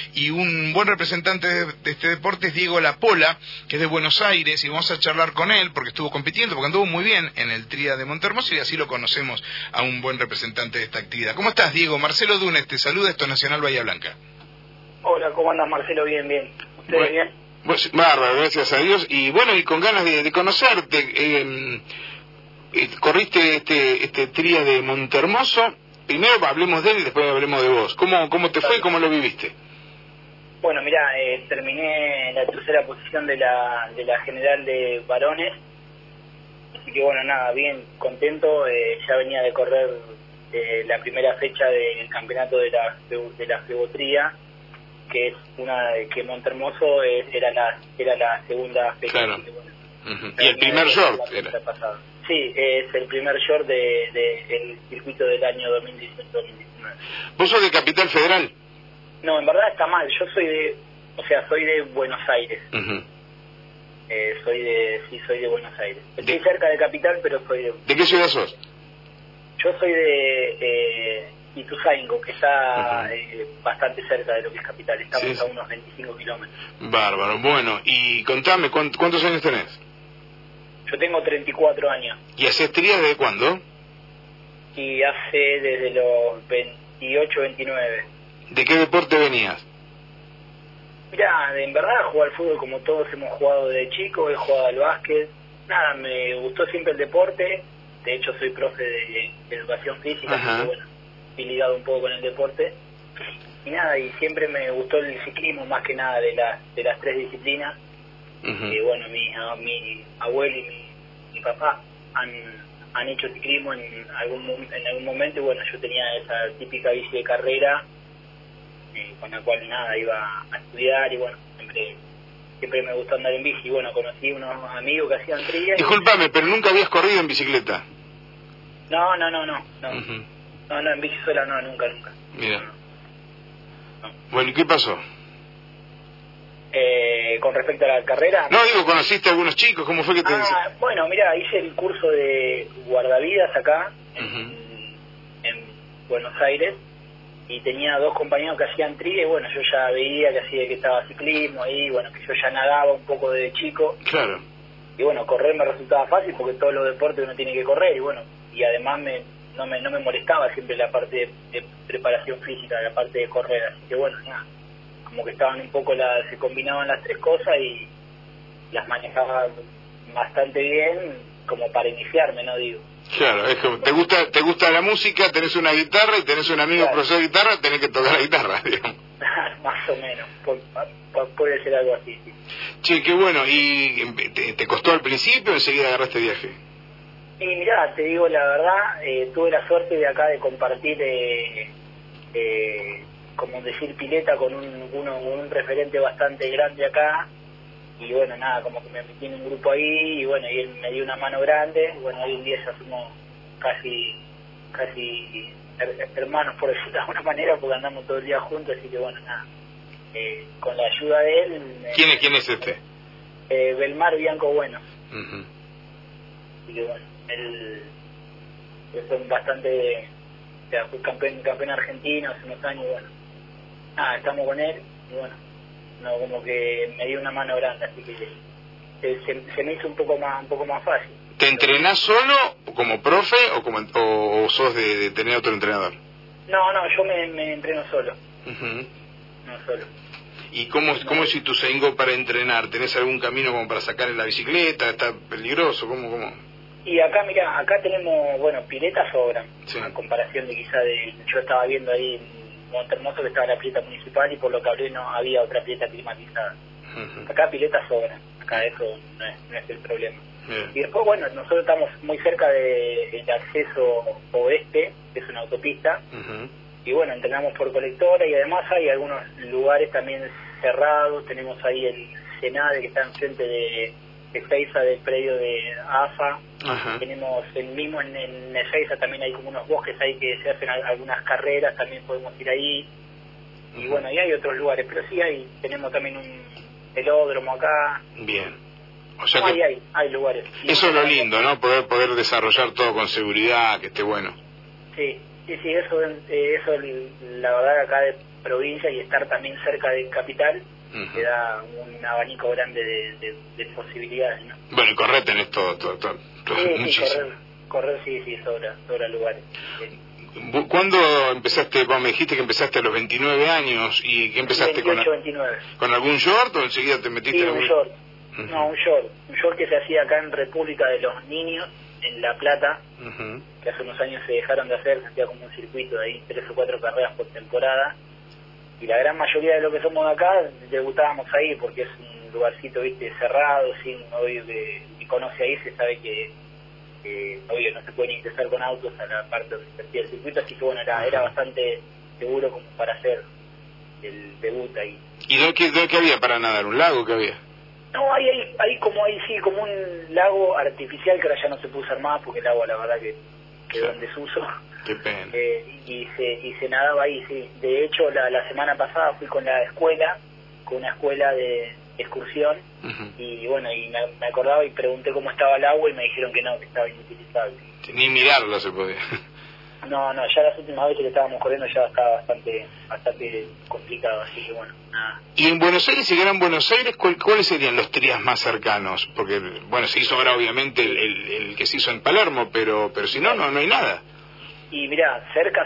y un buen representante de este deporte es Diego La Pola, que es de Buenos Aires, y vamos a charlar con él porque estuvo compitiendo, porque anduvo muy bien en el TRIA de Montehermoso y así lo conocemos a un buen representante de esta actividad. ¿Cómo estás, Diego? Marcelo Dunes te saluda, esto es Nacional Bahía Blanca. Hola, ¿cómo andas, Marcelo? Bien, bien. ¿Ustedes bien? Pues, bárbaro, gracias a Dios, y bueno, y con ganas de conocerte. Corriste este TRIA de Montehermoso. Primero hablemos de él y después hablemos de vos. ¿Cómo te fue y cómo lo viviste? Bueno, mirá, terminé en la tercera posición de la general de varones. Así que bueno, nada, bien contento. Ya venía de correr la primera fecha del campeonato de la Febotría, que es que Montehermoso era la segunda fecha. Claro. Así que, bueno, Y el primer short era. Sí, es el primer short del circuito del año 2018-2019. ¿Vos sos de Capital Federal? No, en verdad está mal. Yo soy de Buenos Aires. Soy de Buenos Aires. Estoy cerca de Capital, pero soy de... ¿De qué ciudad sos? Yo soy de Ituzaingó, que está bastante cerca de lo que es Capital. Estamos a unos 25 kilómetros. Bárbaro. Bueno, y contame, ¿cuántos años tenés? Yo tengo 34 años. ¿Y haces trías desde cuándo? Y hace desde los 28, 29. ¿De qué deporte venías? Mirá, en verdad jugar al fútbol como todos hemos jugado de chico, he jugado al básquet. Nada, me gustó siempre el deporte. De hecho soy profe de educación física, así que bueno, he ligado un poco con el deporte. Y nada, y siempre me gustó el ciclismo más que nada de las tres disciplinas. Bueno, mi abuelo y mi papá han hecho ciclismo en algún momento, y bueno, yo tenía esa típica bici de carrera con la cual nada iba a estudiar, y bueno, siempre me gustó andar en bici. Y bueno, conocí unos amigos que hacían trillas. Disculpame, pero nunca habías corrido en bicicleta. No, en bici sola no, nunca. Mira. No. Bueno, ¿y qué pasó? Con respecto a la carrera... No, digo, ¿conociste a algunos chicos? ¿Cómo fue que te... Bueno, mira, hice el curso de guardavidas acá, en Buenos Aires, y tenía dos compañeros que hacían trilha, y bueno, yo ya veía que estaba ciclismo ahí, bueno, que yo ya nadaba un poco de chico. Claro. Y bueno, correr me resultaba fácil porque todos los deportes uno tiene que correr, y bueno, y además no me molestaba siempre la parte de preparación física, la parte de correr, así que bueno, nada, como que estaban un poco se combinaban las tres cosas y las manejaba bastante bien como para iniciarme, ¿no? Digo. Claro, es como, te gusta la música, tenés una guitarra y tenés un amigo profesor de guitarra, tenés que tocar la guitarra, digamos. Más o menos, puede ser algo así, sí. Che, qué bueno, ¿y te costó al principio o enseguida agarraste viaje? Y mirá, te digo la verdad, tuve la suerte de acá de compartir, como decir, pileta con un referente bastante grande acá. Y bueno, nada, como que me metí en un grupo ahí, y bueno, y él me dio una mano grande. Bueno, hoy en día ya somos casi hermanos, por decirlo de alguna manera, porque andamos todo el día juntos, así que bueno, nada, con la ayuda de él... ¿Quién es este? Belmar Bianco Bueno. Así que bueno, él fue bastante... O sea, fue campeón argentino hace unos años, y bueno, nada, estamos con él, y bueno, no, como que me dio una mano grande, así que se me hizo un poco más fácil. ¿Te entrenás solo como profe o sos de tener otro entrenador? No, yo me entreno solo. No solo. ¿Y cómo es Ituzaingó para entrenar? ¿Tenés algún camino como para sacar en la bicicleta? ¿Está peligroso? ¿Cómo? Y acá, mirá, acá tenemos, bueno, piletas sobran, a comparación de quizá yo estaba viendo ahí en Montehermoso que estaba la pileta municipal, y por lo que hablé no había otra pileta climatizada. Acá piletas sobran, acá eso no es el problema. Y después, bueno, nosotros estamos muy cerca del acceso oeste, que es una autopista, y bueno, entrenamos por colectora, y además hay algunos lugares también cerrados. Tenemos ahí el Senade, que está enfrente de Ezeiza, del predio de AFA. Tenemos el mismo en Ezeiza, también hay como unos bosques ahí que se hacen algunas carreras, también podemos ir ahí. Y bueno, y hay otros lugares, pero sí tenemos también un velódromo acá. Bien. O sea no, que hay lugares. Eso es lo lindo, ¿no? Poder desarrollar todo con seguridad, que esté bueno. Sí, eso la verdad acá provincia y estar también cerca de capital te da un abanico grande de posibilidades, ¿no? Bueno, y correr tenés todo muchísimo. Correr sí, sobra lugares. Sí. ¿Cuándo empezaste? Vos me dijiste que empezaste a los 29 años, ¿y qué empezaste 28, 29. ¿Con algún short o enseguida te metiste en algún...? Short. No, un short que se hacía acá en República de los Niños, en La Plata, que hace unos años se dejaron de hacer, se hacía como un circuito de ahí, 3 o 4 carreras por temporada, y la gran mayoría de los que somos de acá debutábamos ahí, porque es un lugarcito, viste, cerrado, sin obvio que conoce ahí, se sabe que obvio no se puede ingresar con autos a la parte donde se hacía el circuito, así que bueno, era bastante seguro como para hacer el debut ahí. ¿Y qué había para nadar? ¿Un lago que había? No, hay como un lago artificial que ahora ya no se puede usar más porque el agua la verdad que quedó en desuso. Qué pena. Y se nadaba ahí, sí. De hecho, la semana pasada fui con una escuela de excursión, y bueno, y me acordaba y pregunté cómo estaba el agua y me dijeron que no, que estaba inutilizable. Ni mirarlo se podía. No, ya las últimas veces que estábamos corriendo ya estaba bastante complicado, así que bueno, nada. ¿Y en Buenos Aires, si Gran Buenos Aires, cuáles serían los trías más cercanos? Porque, bueno, se hizo ahora obviamente el que se hizo en Palermo, pero si no hay nada. Y mirá, cerca,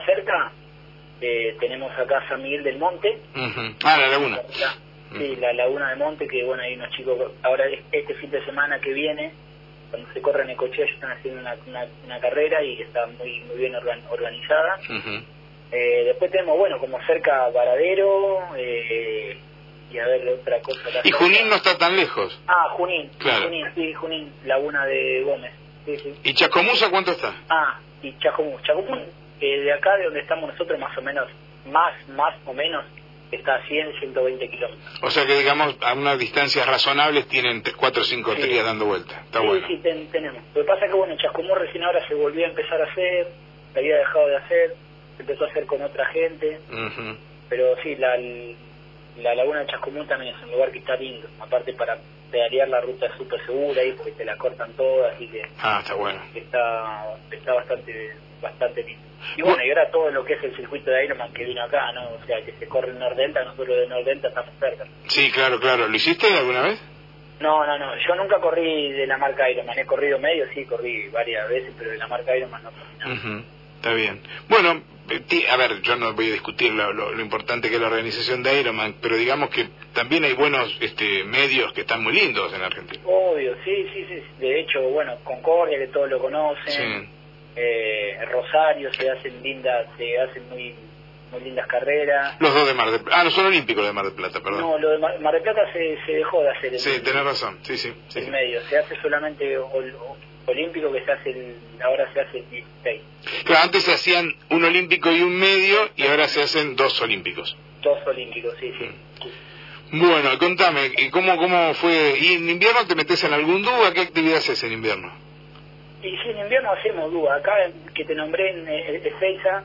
tenemos acá San Miguel del Monte. La laguna. Sí, la laguna de Monte, que bueno, hay unos chicos, ahora este fin de semana que viene, cuando se corre en Necochea, están haciendo una carrera y está muy bien organizada. Después tenemos, bueno, como cerca Varadero, y a ver otra cosa. Y Junín no está tan lejos. Junín, claro. Junín, Laguna de Gómez. Sí. ¿Y Chascomús cuánto está? Y Chascomús, de acá de donde estamos nosotros más o menos, más o menos, está a 120 kilómetros. O sea que, digamos, a unas distancias razonables tienen 4 o 5 trías dando vuelta. Está bueno. Sí, tenemos. Lo que pasa es que, bueno, Chascomús recién ahora se volvió a empezar a hacer, se había dejado de hacer, se empezó a hacer con otra gente, pero sí, la laguna de Chascomús también es un lugar que está lindo, aparte para pedalear la ruta es súper segura ahí porque te la cortan todas, así que está bueno. Está bastante lindo. Y bueno, y ahora todo lo que es el circuito de Ironman que vino acá, ¿no? O sea, que se corre en Nordelta, nosotros de Nordelta estamos cerca. Sí, claro. ¿Lo hiciste alguna vez? No, yo nunca corrí de la marca Ironman, he corrido medio, sí, corrí varias veces, pero de la marca Ironman no corrí nada. Está bien. Bueno, a ver, yo no voy a discutir lo importante que es la organización de Ironman, pero digamos que también hay buenos medios que están muy lindos en Argentina. Obvio, sí. De hecho, bueno, Concordia, que todos lo conocen. Sí. Rosario, se hacen muy lindas carreras. Los dos de Mar del Plata. No son olímpicos los de Mar del Plata, perdón. No, lo de Mar del Plata se dejó de hacer. Sí, tenés razón, sí. En medio, se hace solamente olímpico, que ahora se hace el 16. Claro, antes se hacían un olímpico y un medio, y ahora se hacen 2 olímpicos. 2 olímpicos, sí. Bueno, contame, ¿cómo fue? ¿Y en invierno te metes en algún dúo? ¿Qué actividad haces en invierno? Y sí, en invierno hacemos dúo. Acá, que te nombré en Ezeiza,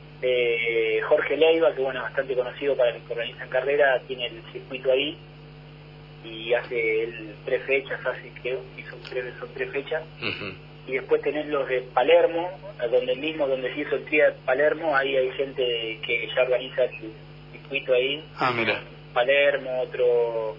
Jorge Leiva, que bueno, bastante conocido para los que organizan carrera, tiene el circuito ahí y hace 3 fechas, son 3 fechas. Y después tenés los de Palermo, donde se hizo el trío de Palermo, ahí hay gente que ya organiza el circuito ahí. Mira. Palermo, otro...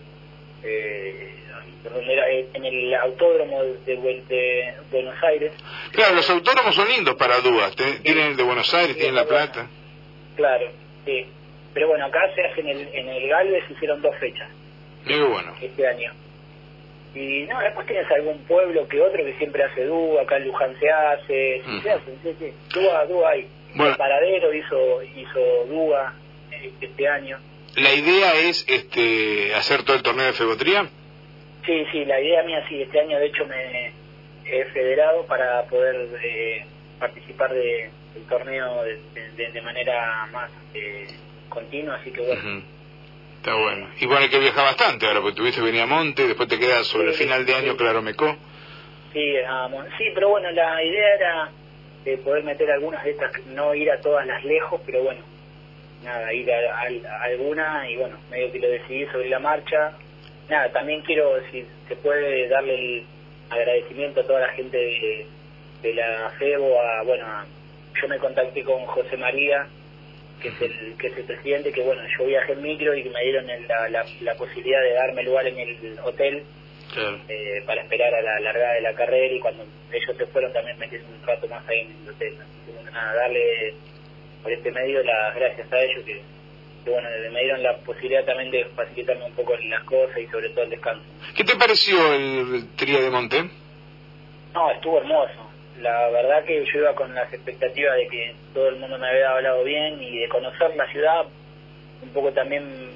en el autódromo de Buenos Aires. Claro, los autódromos son lindos para dúas, tienen el de Buenos Aires, tienen La Plata. Claro, sí. Pero bueno, acá se hace en el Galvez, se hicieron 2 fechas. Muy bueno. Este año. Y no, después tienes algún pueblo que otro que siempre hace dúa, acá en Luján se hace, sí. Dúa hay. Bueno. El Paradero hizo dúa este año. ¿La idea es hacer todo el torneo de Febotría? Sí, la idea mía sí, este año de hecho me he federado para poder participar del torneo de manera más continua, así que bueno. Está bueno. Y bueno, hay que viajar bastante ahora, porque tuviste venir a Monte, después te quedas sobre el final de año, Claro Mecó. Sí, pero bueno, la idea era poder meter algunas de estas, no ir a todas las lejos, pero bueno, nada, ir a alguna, y bueno, medio que lo decidí sobre la marcha. Nada, también quiero, si se puede, darle el agradecimiento a toda la gente de la FEBO, yo me contacté con José María, que es el presidente, que bueno, yo viajé en micro y que me dieron la posibilidad de darme lugar en el hotel. Claro. Para esperar a la largada de la carrera, y cuando ellos se fueron también me quedé un rato más ahí en el hotel. Así que nada, darle por este medio las gracias a ellos que bueno, me dieron la posibilidad también de facilitarme un poco las cosas y sobre todo el descanso. ¿Qué te pareció el Tría de Monte? No, estuvo hermoso. La verdad que yo iba con las expectativas de que todo el mundo me había hablado bien y de conocer la ciudad un poco también,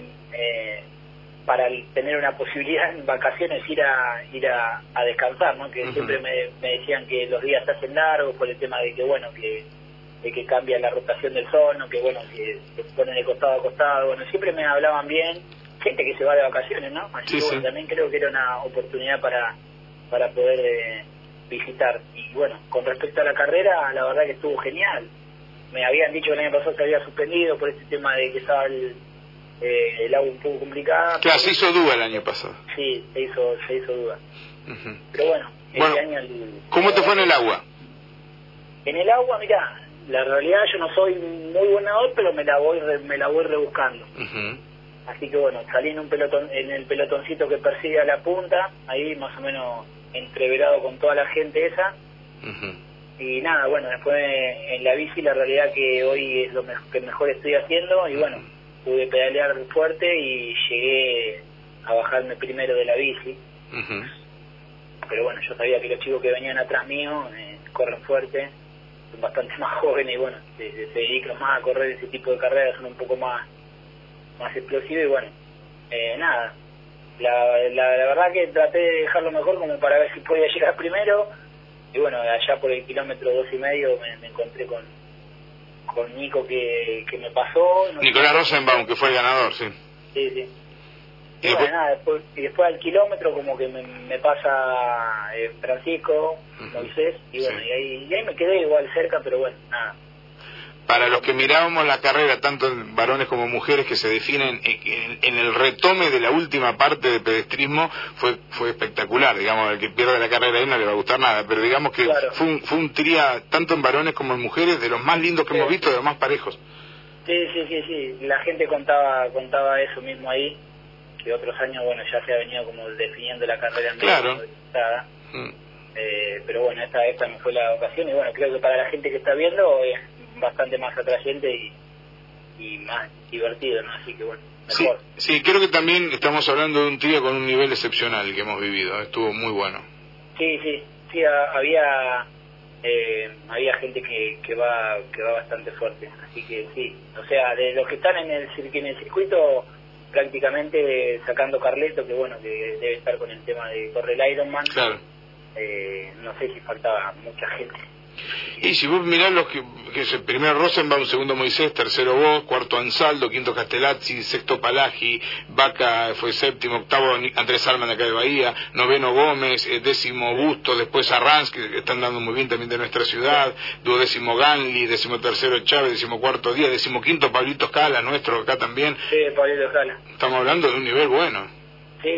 para tener una posibilidad en vacaciones ir a descansar, ¿no? Que siempre me decían que los días se hacen largos por el tema de que bueno, de que cambia la rotación del sol, ¿no? Que bueno, que se ponen de costado a costado. Bueno, siempre me hablaban bien, gente que se va de vacaciones, ¿no? Así que bueno, también creo que era una oportunidad para poder visitar. Y bueno, con respecto a la carrera, la verdad que estuvo genial. Me habían dicho que el año pasado se había suspendido por este tema de que estaba el agua un poco complicada. Claro, se hizo duda el año pasado. Sí, se hizo duda. Pero bueno, este año... ¿Cómo te fue en el agua? En el agua, mirá, la realidad yo no soy muy buen nadador, pero me la voy rebuscando. Así que bueno, salí en el pelotoncito que persigue a la punta, ahí más o menos entreverado con toda la gente esa. Y nada, bueno, después en la bici la realidad que hoy es lo que mejor estoy haciendo, y bueno, pude pedalear fuerte y llegué a bajarme primero de la bici. Pero bueno, yo sabía que los chicos que venían atrás mío corren fuerte, son bastante más jóvenes y bueno, se dedican más a correr ese tipo de carreras, son un poco más explosivos y bueno, nada, la verdad que traté de dejarlo mejor como para ver si podía llegar primero. Y bueno, allá por el kilómetro 2,5 me encontré con Nico que me pasó. Nicolás Rosenbaum, que fue el ganador, sí. Sí. Y bueno, nada, después al kilómetro como que me pasa Francisco, Moisés, y bueno, y ahí me quedé igual cerca, pero bueno, nada. Para los que mirábamos la carrera, tanto varones como mujeres, que se definen en el retome de la última parte de pedestrismo, fue espectacular. Digamos, el que pierde la carrera ahí no le va a gustar nada, pero digamos que claro, fue un tría, tanto en varones como en mujeres, de los más lindos que hemos visto, de los más parejos. Sí. La gente contaba eso mismo ahí, que otros años, bueno, ya se ha venido como definiendo la carrera en claro. Pero bueno, esta no fue la ocasión, y bueno, creo que para la gente que está viendo es bastante más atrayente y más divertido, ¿no? Así que bueno, mejor. Sí, creo que también estamos hablando de un trío con un nivel excepcional que hemos vivido, estuvo muy bueno. Sí, había gente que va bastante fuerte, así que sí, o sea, de los que están en el circuito, prácticamente sacando Carleto, que bueno, que debe estar con el tema de correr el Ironman, claro. No sé si faltaba mucha gente. Y si vos mirás los que es el primero Rosenbaum, segundo Moisés, tercero vos, cuarto Ansaldo, quinto Castellazzi, sexto Palagi, Vaca fue séptimo, octavo Andrés Alman acá de Bahía, noveno Gómez, décimo Busto, después Arranz, que están dando muy bien también de nuestra ciudad, duodécimo Ganli, décimo tercero Chávez, décimo cuarto Díaz, décimo quinto Pablito Escala, nuestro acá también. Sí, Pablito Escala. Estamos hablando de un nivel bueno. Sí,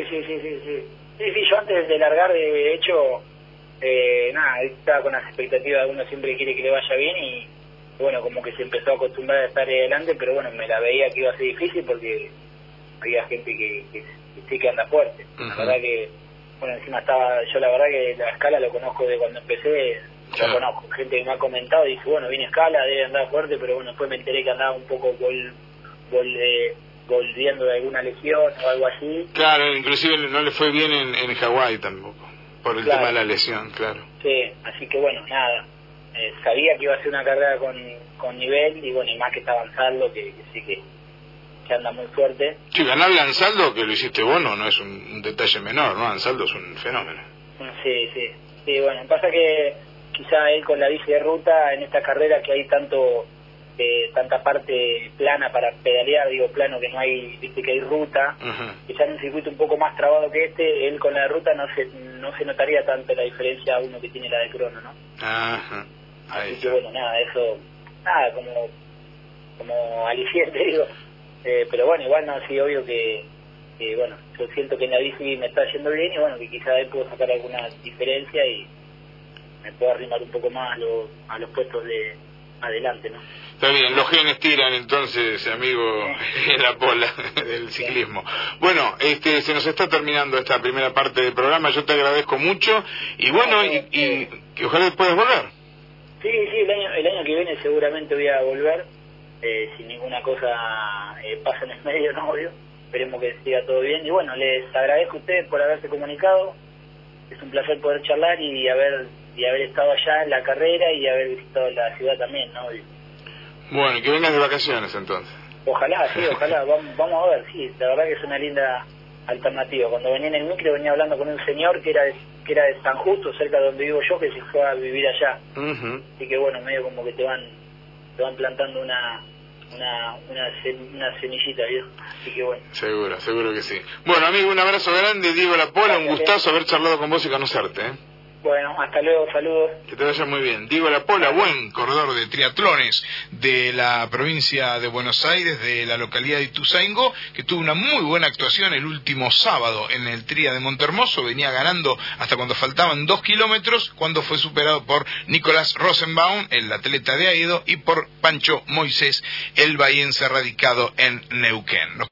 yo antes de largar, de hecho, nada, estaba con las expectativas, uno siempre quiere que le vaya bien y bueno, como que se empezó a acostumbrar a estar adelante, pero bueno, me la veía que iba a ser difícil porque había gente que sí que anda fuerte. La verdad que, bueno, encima yo la verdad que la Escala lo conozco de cuando empecé, lo conozco, gente que me ha comentado y dice, bueno, viene Escala, debe andar fuerte, pero bueno, después me enteré que andaba un poco volviendo de alguna lesión o algo así. Claro, inclusive no le fue bien en Hawái tampoco, por el tema de la lesión, claro. Sí, así que bueno, nada, sabía que iba a ser una carrera con nivel y bueno, y más que está Ansaldo, que sí que anda muy fuerte. Sí, ganarle a Ansaldo, que lo hiciste vos, no es un detalle menor, ¿no? Ansaldo es un fenómeno. Sí, bueno, pasa que quizá él con la bici de ruta, en esta carrera que hay tanta parte plana para pedalear, digo plano que no hay, viste que hay ruta, quizá en un circuito un poco más trabado que él con la de ruta no se notaría tanto la diferencia a uno que tiene la de crono, ¿no? Ahí así que bueno, nada, como aliciente, digo, pero bueno, igual no, sí, obvio que bueno, yo siento que en la bici me está yendo bien y bueno, que quizá ahí puedo sacar alguna diferencia y me puedo arrimar un poco más a los puestos de adelante, ¿no? Está bien, los genes tiran entonces, amigo, en la pola del ciclismo. Bueno, se nos está terminando esta primera parte del programa, yo te agradezco mucho y bueno, y que ojalá puedas volver. Sí, el año que viene seguramente voy a volver, si ninguna cosa pasa en el medio, no obvio, esperemos que siga todo bien y bueno, les agradezco a ustedes por haberse comunicado, es un placer poder charlar y haber estado allá en la carrera y haber visitado la ciudad también, ¿no? Bueno, que vengas de vacaciones entonces. Ojalá, sí, ojalá, vamos a ver, sí, la verdad que es una linda alternativa. Cuando venía en el micro venía hablando con un señor que era de San Justo, cerca de donde vivo yo, que se fue a vivir allá. Así que bueno, medio como que te van plantando una semillita, ¿viejo? Así que bueno. Seguro que sí. Bueno, amigo, un abrazo grande, Diego La Pola, un gustazo haber charlado con vos y conocerte, ¿eh? Bueno, hasta luego, saludos. Que te vaya muy bien. Diego La Pola, buen corredor de triatlones de la provincia de Buenos Aires, de la localidad de Ituzaingó, que tuvo una muy buena actuación el último sábado en el Tría de Montermoso, venía ganando hasta cuando faltaban 2 kilómetros, cuando fue superado por Nicolás Rosenbaum, el atleta de Aedo, y por Pancho Moisés, el bahiense radicado en Neuquén.